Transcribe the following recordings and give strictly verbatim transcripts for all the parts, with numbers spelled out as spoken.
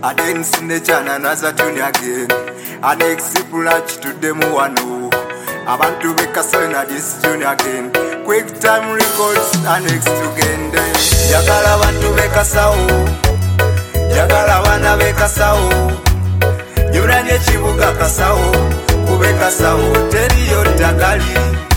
I didn't see the channel as a tune again. I explore to them one. I want to make a sign of this tune again. Quick time records and next again. Yagala want to make a sound. Yagala wanna make a sound. Yuranye chibuga kasao. Kubeka sao. Teriyo tagali.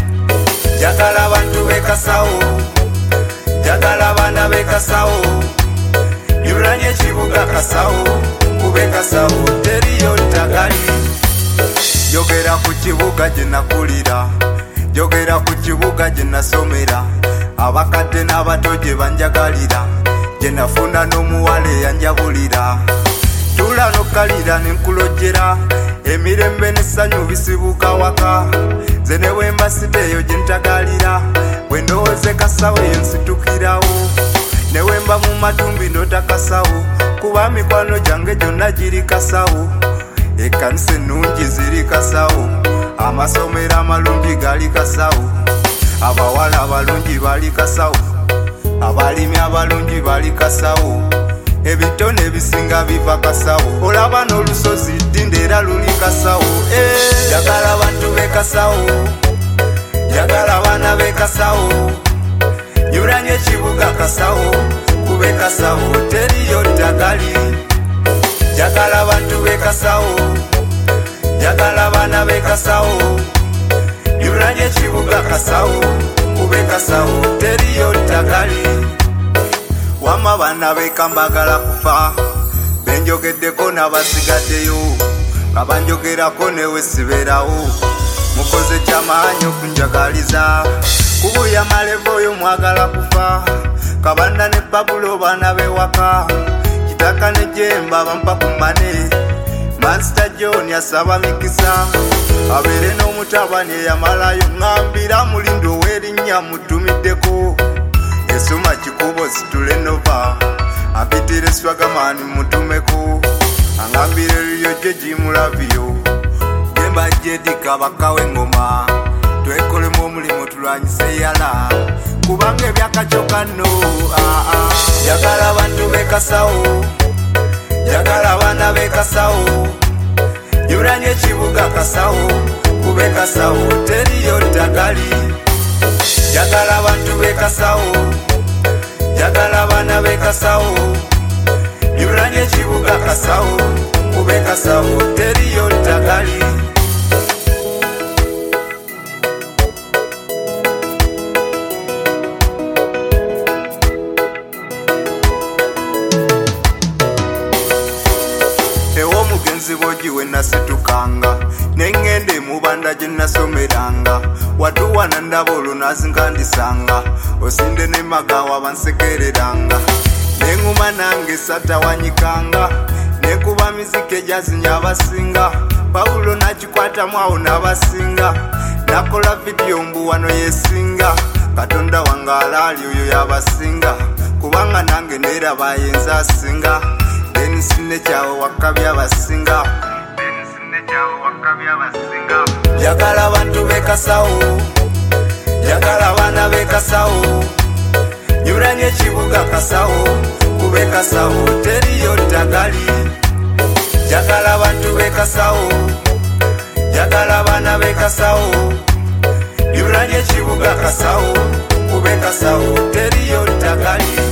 Yagala want to make a sound. Yagala wanna make a sound. Yuranye chibuga kasao. Kubeka sao. Teriyo tagali. Yogera ku kibuga gye nakulira, yogera ku kibuga gye nasomera, abakadde n'abato gye banjagalira, gye nafuna n'omuwala eyanjabulira. Tula n'okkalira ne nkulojjera, emirembe n'essanyu bisibuka waka, nze ne bwe mbasiteeyo gye ntagalira, bwe ndowooza kasawo eyo nsitukirawo, ne bwe mba mu matumbi ndota kasawo, kuba mikwano gyange gyonna giri kasawo. Ekkanisa ennungi ziri kasawo, amasomero amalungi gali kasawo, abawala abalungi bali kasawo, abalimi abalungi bali kasawo, ebitone ebisinga biva kasawo, olaba n'olusozi ddinde era luli kasawo. Njagala bantu be kasawo, njagala abaana be kasawo, nyuranye ekibuga kasawo, kube kasawo teriyo ttagali. Yagala bantu be kasawo, yagala bana be kasawo, yuranye ekibuga kasawo, kube kasawo teriyo ttagali. Wama bana be kambagala kufa, benjogeddeko n'abasigaddeyo, nga banjogerako newe sibeerawo, mukoze kyamaanyi okunjagaliza, kubuya malevo oyo mwagala kufa, kabanda ne babulo bana bewaka, kitaka ne jemba bampa kumane, Master John yasaba mikisa, abeere n'omutabani eyamalayo, ngambira mulindo w'erinnya mutumiddeko, esuma kikubo situle nova, apitire swagamani mutumeko, angambire eriyo gye gimulabiyo, gemba jedika bakawe ngoma, twekolemu omulimu tulwanyise yala, kubanga ebyakacoka no. Yagala bantu be kasawo, yagala abaana be kasawo, yuranye ekibuga kasawo, kube kasawo teriyo ttagali. Yagala abantu be kasawo, yagala abaana be kasawo, yuranye ekibuga kasawo, kube kasawo teriyo ttagali. Omugenzi bogi we nasitukanga, nengende mubanda gye nasomeranga, watuwana ndaba olwo nazinkandisanga, osinde ne magawa bansekereranga, nenguma nange satawanyikanga, nekuba miziki egyazinya abasinga, Pawulo nakikwatamu awo n'abasinga, nakola vidiyo mbu wano yesinga, Katonda wange alaali oyo yabasinga, kubanga nange neeraba yenza asinga. Nsine kyawo wakabya basinga, nsine kyawo wakabya basinga. Yagala abantu be kasawo, yagala abaana be kasawo, nyuranye ekibuga kasawo, kube kasawo teriyo ttagali. Yagala abantu be kasawo, yagala abaana be kasawo, nyuranye ekibuga kasawo, kube kasawo teriyo ttagali.